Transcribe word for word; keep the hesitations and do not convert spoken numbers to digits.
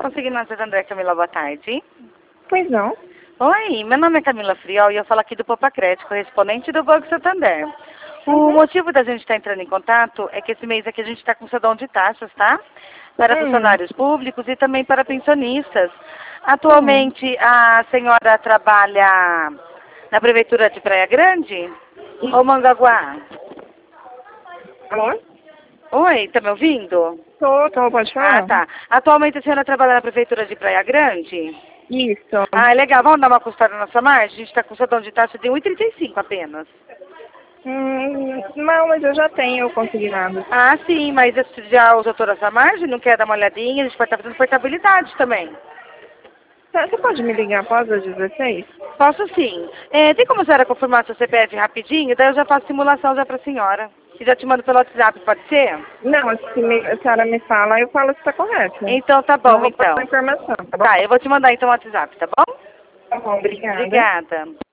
conseguindo na Santo André, Camila, boa tarde. Pois não. Oi, meu nome é Camila Friol e eu falo aqui do Popacred, correspondente do Banco Santander. O Uhum. motivo da gente estar entrando em contato é que esse mês aqui a gente está com cedão de taxas, tá? Para Hum. funcionários públicos e também para pensionistas. Atualmente a senhora trabalha na Prefeitura de Praia Grande ou Mangaguá? Alô? Oi, tá me ouvindo? Tô, tô, pode falar? Ah, tá. Atualmente a senhora trabalha na Prefeitura de Praia Grande? Isso. Ah, legal. Vamos dar uma custada na nossa margem? A gente está com cedão de taxa de um e trinta e cinco apenas. Hum, não, mas eu já tenho consignado. Ah, sim, mas esse já usou toda essa margem? Não quer dar uma olhadinha? A gente pode estar fazendo portabilidade também. Tá, você pode me ligar após as dezesseis? Posso sim. É, tem como a senhora confirmar seu C P F rapidinho? Daí eu já faço simulação já para a senhora. E já te mando pelo WhatsApp, pode ser? Não, se me- a senhora me fala, eu falo se tá correto. Então tá Não bom, vou então. passar informação, tá bom? Tá, eu vou te mandar então o WhatsApp, tá bom? Tá bom, obrigada. Obrigada.